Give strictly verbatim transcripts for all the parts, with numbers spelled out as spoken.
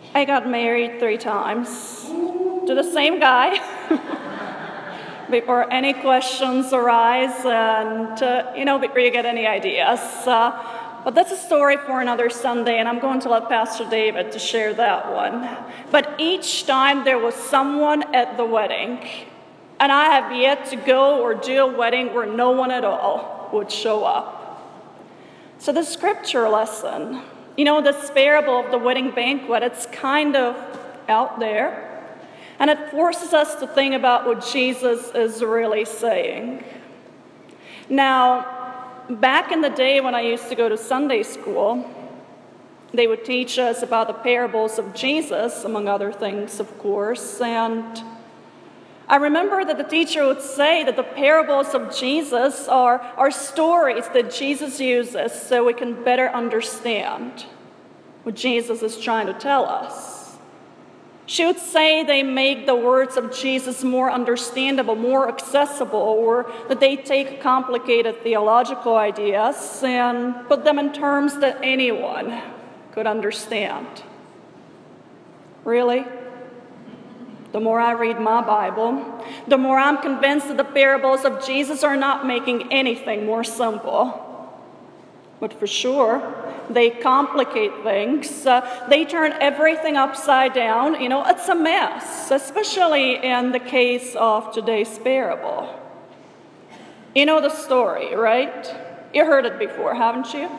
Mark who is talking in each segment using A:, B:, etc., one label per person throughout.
A: I got married three times to the same guy before any questions arise and, uh, you know, before you get any ideas. Uh, but that's a story for another Sunday, and I'm going to let Pastor David to share that one. But each time there was someone at the wedding, and I have yet to go or do a wedding where no one at all would show up. So the scripture lesson, you know, this parable of the wedding banquet, it's kind of out there. And it forces us to think about what Jesus is really saying. Now, back in the day when I used to go to Sunday school, they would teach us about the parables of Jesus, among other things, of course. And I remember that the teacher would say that the parables of Jesus are, are stories that Jesus uses so we can better understand what Jesus is trying to tell us. She would say they make the words of Jesus more understandable, more accessible, or that they take complicated theological ideas and put them in terms that anyone could understand. Really? The more I read my Bible, the more I'm convinced that the parables of Jesus are not making anything more simple. But for sure, they complicate things. Uh, they turn everything upside down. You know, it's a mess, especially in the case of today's parable. You know the story, right? You heard it before, haven't you?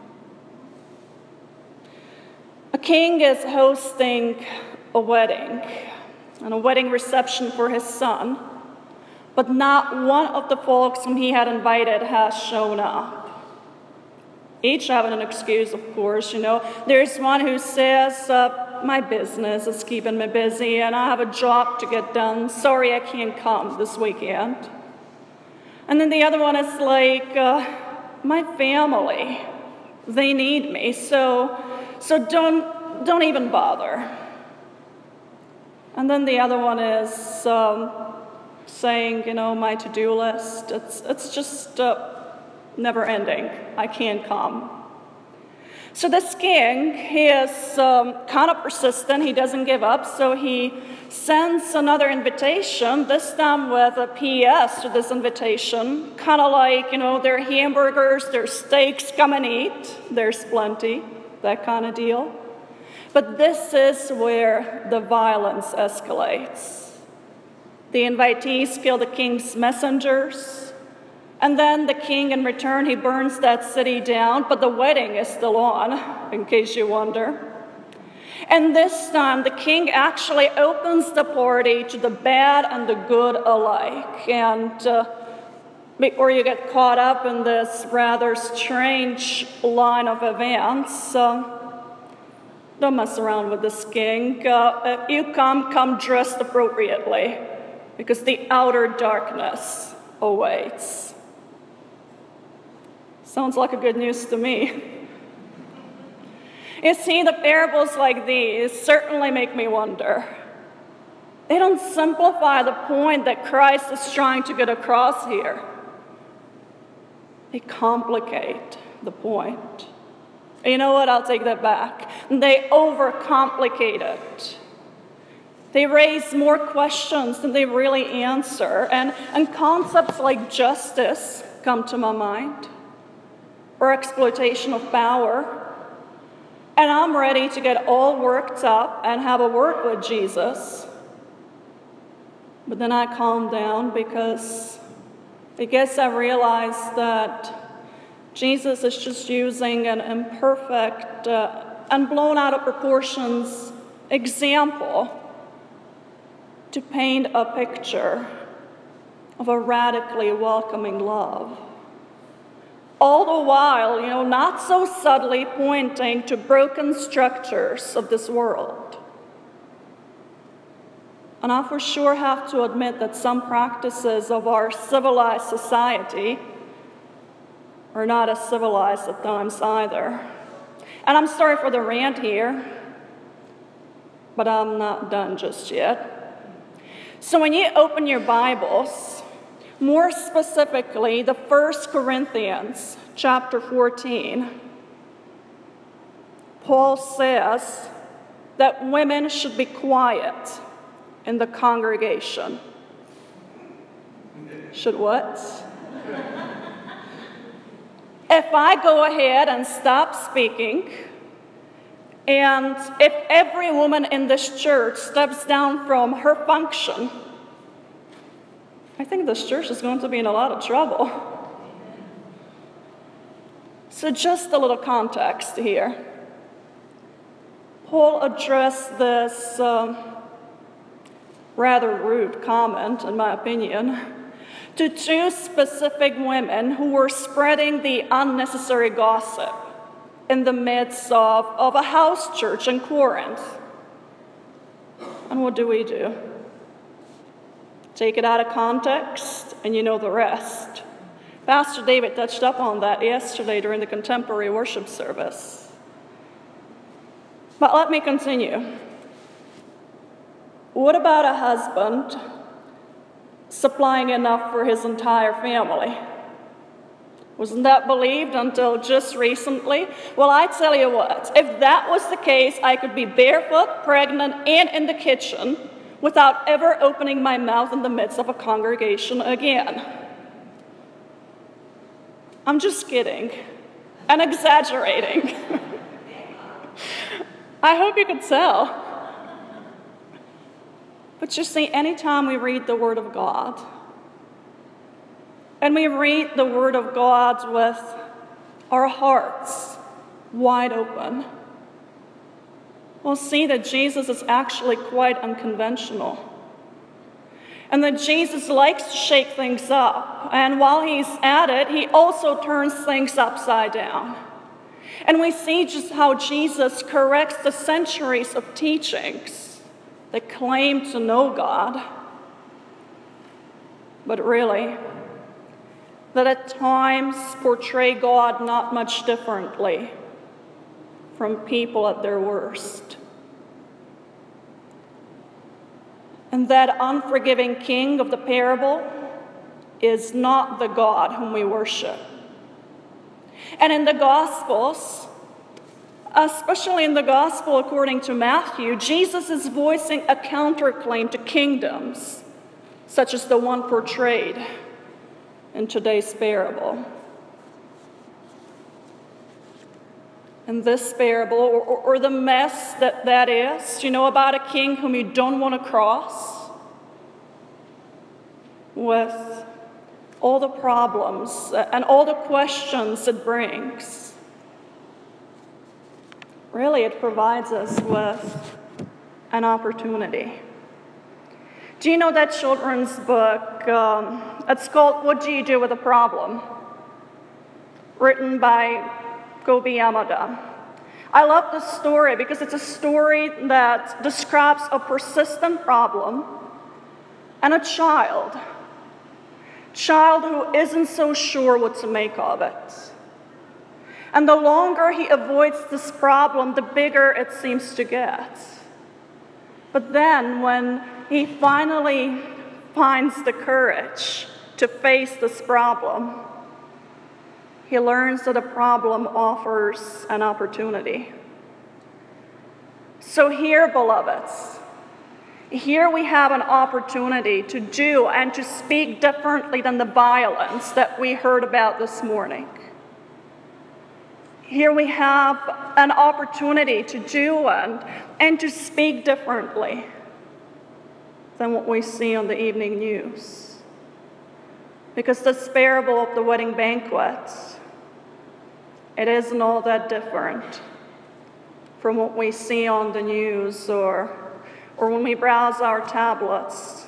A: A king is hosting a wedding, and a wedding reception for his son, but not one of the folks whom he had invited has shown up. Each having an excuse, of course, you know. There's one who says, uh, my business is keeping me busy and I have a job to get done. Sorry, I can't come this weekend. And then the other one is like, uh, my family, they need me, so, so don't, don't even bother. And then the other one is um, saying, you know, my to-do list, it's, it's just... Uh, never ending. I can't come. So this king, he is um, kind of persistent. He doesn't give up. So he sends another invitation, this time with a P S to this invitation. Kind of like, you know, their hamburgers, their steaks, come and eat. There's plenty, that kind of deal. But this is where the violence escalates. The invitees kill the king's messengers. And then the king, in return, he burns that city down, but the wedding is still on, in case you wonder. And this time, the king actually opens the party to the bad and the good alike. And uh, before you get caught up in this rather strange line of events, uh, don't mess around with this king. Uh, if you come, come dressed appropriately, because the outer darkness awaits. Sounds like a good news to me. You see, the parables like these certainly make me wonder. They don't simplify the point that Christ is trying to get across here. They complicate the point. You know what? I'll take that back. They overcomplicate it. They raise more questions than they really answer. And, and concepts like justice come to my mind. Or exploitation of power. And I'm ready to get all worked up and have a word with Jesus. But then I calm down because I guess I realize that Jesus is just using an imperfect uh, and blown out of proportions example to paint a picture of a radically welcoming love. All the while, you know, not so subtly pointing to broken structures of this world. And I for sure have to admit that some practices of our civilized society are not as civilized at times either. And I'm sorry for the rant here, but I'm not done just yet. So when you open your Bibles, more specifically, the First Corinthians chapter fourteen, Paul says that women should be quiet in the congregation. Should what? If I go ahead and stop speaking, and if every woman in this church steps down from her function, I think this church is going to be in a lot of trouble. So just a little context here. Paul addressed this um, rather rude comment, in my opinion, to two specific women who were spreading the unnecessary gossip in the midst of, of a house church in Corinth. And what do we do? Take it out of context, and you know the rest. Pastor David touched up on that yesterday during the contemporary worship service. But let me continue. What about a husband supplying enough for his entire family? Wasn't that believed until just recently? Well, I tell you what, if that was the case, I could be barefoot, pregnant, and in the kitchen without ever opening my mouth in the midst of a congregation again. I'm just kidding and exaggerating. I hope you could tell. But you see, anytime we read the Word of God, and we read the Word of God with our hearts wide open, we'll see that Jesus is actually quite unconventional. And that Jesus likes to shake things up. And while he's at it, he also turns things upside down. And we see just how Jesus corrects the centuries of teachings that claim to know God, but really, that at times portray God not much differently from people at their worst. And that unforgiving king of the parable is not the God whom we worship. And in the Gospels, especially in the Gospel according to Matthew, Jesus is voicing a counterclaim to kingdoms, such as the one portrayed in today's parable. In this parable, or, or, or the mess that that is, you know, about a king whom you don't want to cross, with all the problems and all the questions it brings. Really, it provides us with an opportunity. Do you know that children's book? Um, it's called What Do You Do with a Problem? Written by Kobi Yamada. I love this story because it's a story that describes a persistent problem and a child. Child who isn't so sure what to make of it. And the longer he avoids this problem, the bigger it seems to get. But then when he finally finds the courage to face this problem, he learns that a problem offers an opportunity. So here, beloveds, here we have an opportunity to do and to speak differently than the violence that we heard about this morning. Here we have an opportunity to do and, and to speak differently than what we see on the evening news. Because this parable of the wedding banquet, it isn't all that different from what we see on the news or, or when we browse our tablets,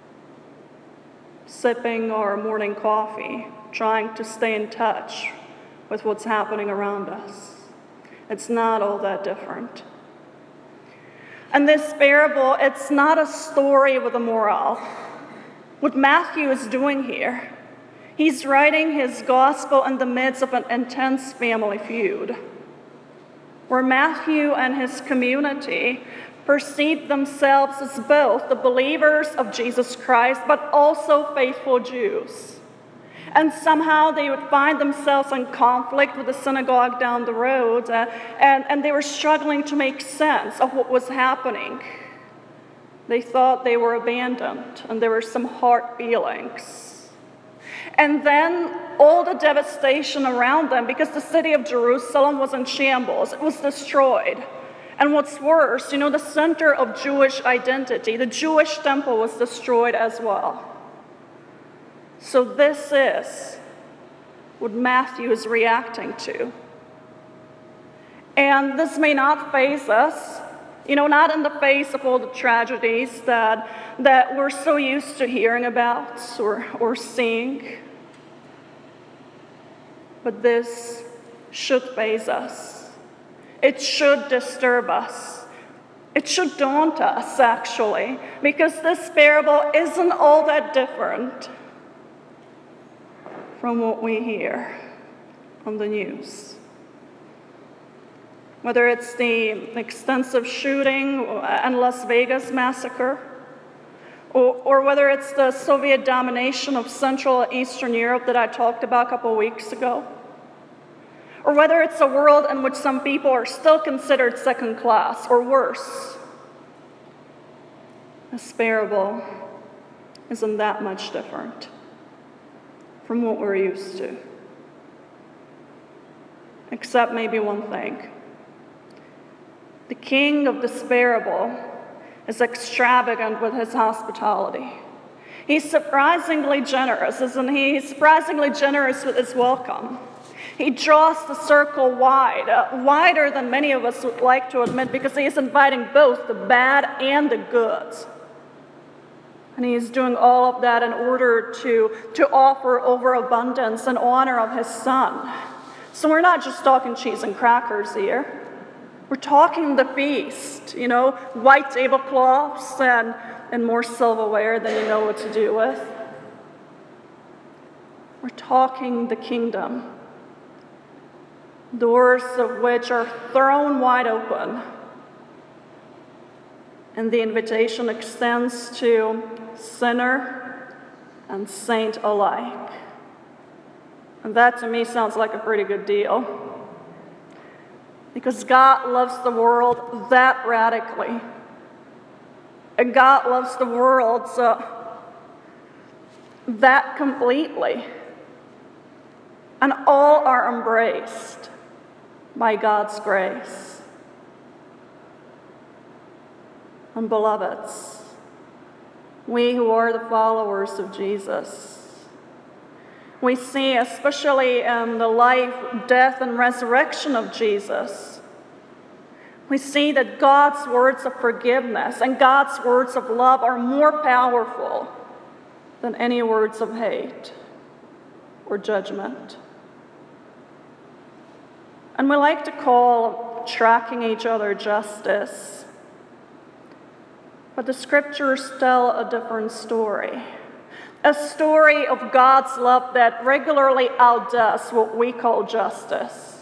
A: sipping our morning coffee, trying to stay in touch with what's happening around us. It's not all that different. And this parable, it's not a story with a moral. What Matthew is doing here, he's writing his gospel in the midst of an intense family feud, where Matthew and his community perceive themselves as both the believers of Jesus Christ, but also faithful Jews. And somehow they would find themselves in conflict with the synagogue down the road, uh, and, and they were struggling to make sense of what was happening. They thought they were abandoned, and there were some hard feelings. And then all the devastation around them, because the city of Jerusalem was in shambles, it was destroyed. And what's worse, you know, the center of Jewish identity, the Jewish temple, was destroyed as well. So this is what Matthew is reacting to. And this may not faze us, you know, not in the face of all the tragedies that, that we're so used to hearing about or, or seeing. But this should faze us. It should disturb us. It should daunt us, actually, because this parable isn't all that different from what we hear on the news. Whether it's the extensive shooting and Las Vegas massacre, or, or whether it's the Soviet domination of Central and Eastern Europe that I talked about a couple weeks ago, or whether it's a world in which some people are still considered second class, or worse, this parable isn't that much different from what we're used to. Except maybe one thing. The king of this parable is extravagant with his hospitality. He's surprisingly generous, isn't he? He's surprisingly generous with his welcome. He draws the circle wide, uh, wider than many of us would like to admit, because he is inviting both the bad and the good. And he is doing all of that in order to, to offer overabundance in honor of his son. So we're not just talking cheese and crackers here. We're talking the feast, you know, white tablecloths and, and more silverware than you know what to do with. We're talking the kingdom, doors of which are thrown wide open. And the invitation extends to sinner and saint alike. And that to me sounds like a pretty good deal. Because God loves the world that radically. And God loves the world uh, that completely. And all are embraced by God's grace. And beloveds, we who are the followers of Jesus, we see, especially in the life, death, and resurrection of Jesus, we see that God's words of forgiveness and God's words of love are more powerful than any words of hate or judgment. And we like to call tracking each other justice, but the scriptures tell a different story. A story of God's love that regularly outdoes what we call justice.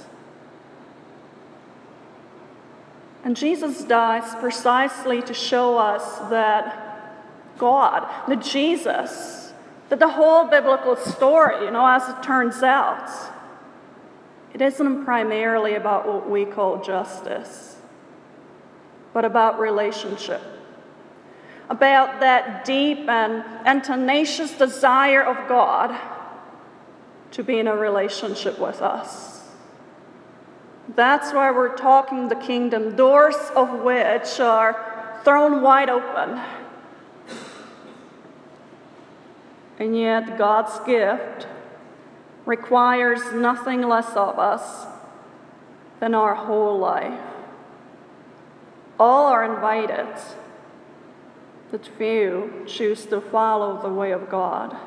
A: And Jesus dies precisely to show us that God, that Jesus, that the whole biblical story, you know, as it turns out, it isn't primarily about what we call justice, but about relationship. About that deep and, and tenacious desire of God to be in a relationship with us. That's why we're talking the kingdom, doors of which are thrown wide open. And yet God's gift requires nothing less of us than our whole life. All are invited, but few choose to follow the way of God.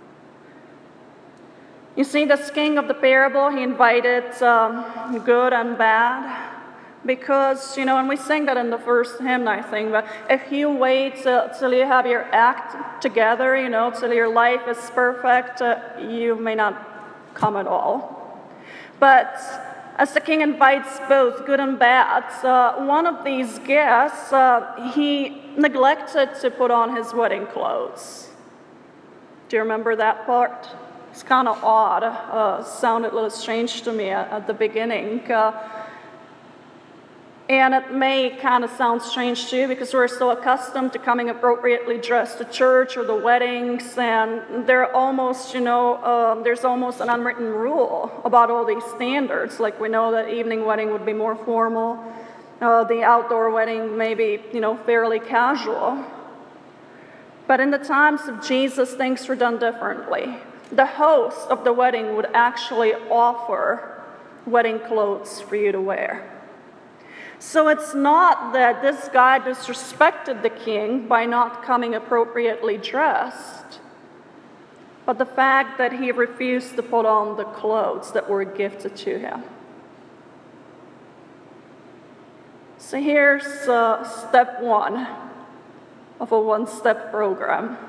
A: You see, this king of the parable, he invited um, good and bad, because, you know, and we sang that in the first hymn, I think, but if you wait uh, till you have your act together, you know, till your life is perfect, uh, you may not come at all. But as the king invites both good and bad, uh, one of these guests, uh, he neglected to put on his wedding clothes. Do you remember that part? It's kind of odd. Uh, sounded a little strange to me at, at the beginning. Uh, And it may kind of sound strange to you because we're so accustomed to coming appropriately dressed to church or the weddings, and they're almost, you know, um, there's almost an unwritten rule about all these standards. Like we know that evening wedding would be more formal, uh, the outdoor wedding may be, you know, fairly casual. But in the times of Jesus, things were done differently. The host of the wedding would actually offer wedding clothes for you to wear. So it's not that this guy disrespected the king by not coming appropriately dressed, but the fact that he refused to put on the clothes that were gifted to him. So here's uh, step one of a one-step program.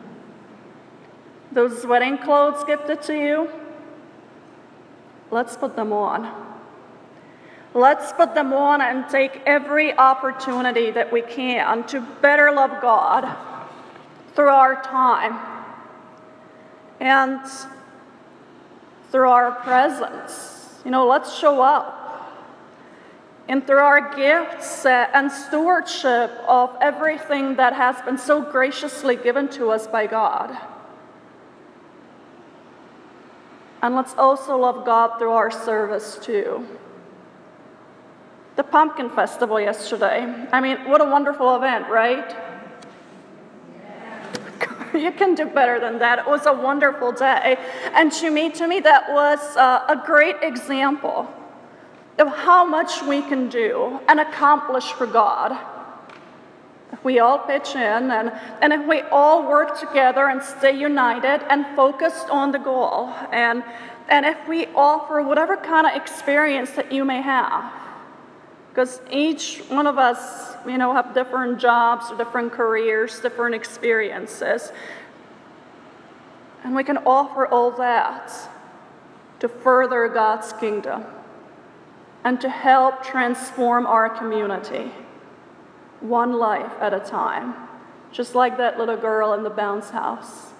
A: Those wedding clothes gifted to you, let's put them on. Let's put them on and take every opportunity that we can to better love God through our time and through our presence. You know, let's show up. And through our gifts and stewardship of everything that has been so graciously given to us by God. And let's also love God through our service too. The Pumpkin Festival yesterday. I mean, what a wonderful event, right? Yeah. You can do better than that. It was a wonderful day. And to me, to me, that was uh, a great example of how much we can do and accomplish for God. If we all pitch in and, and if we all work together and stay united and focused on the goal. And, and if we offer whatever kind of experience that you may have. Because each one of us, you know, have different jobs, different careers, different experiences. And we can offer all that to further God's kingdom and to help transform our community, one life at a time, just like that little girl in the bounce house.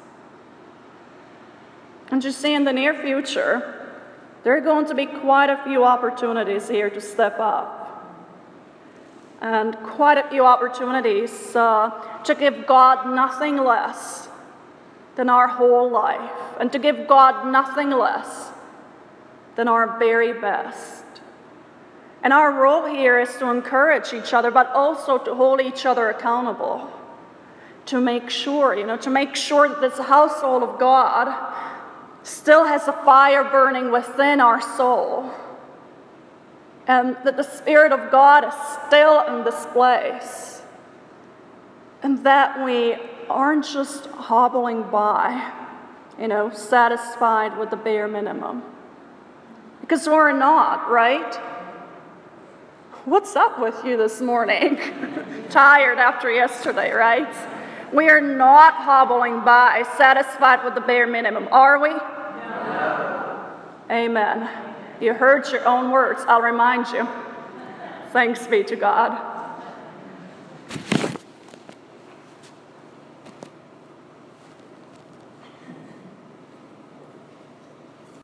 A: And you see, in the near future, there are going to be quite a few opportunities here to step up. And quite a few opportunities uh, to give God nothing less than our whole life, and to give God nothing less than our very best. And our role here is to encourage each other, but also to hold each other accountable, to make sure, you know, to make sure that this household of God still has a fire burning within our soul. And that the Spirit of God is still in this place. And that we aren't just hobbling by, you know, satisfied with the bare minimum. Because we're not, right? What's up with you this morning? Tired after yesterday, right? We are not hobbling by, satisfied with the bare minimum, are we? No. Amen. You heard your own words. I'll remind you. Thanks be to God.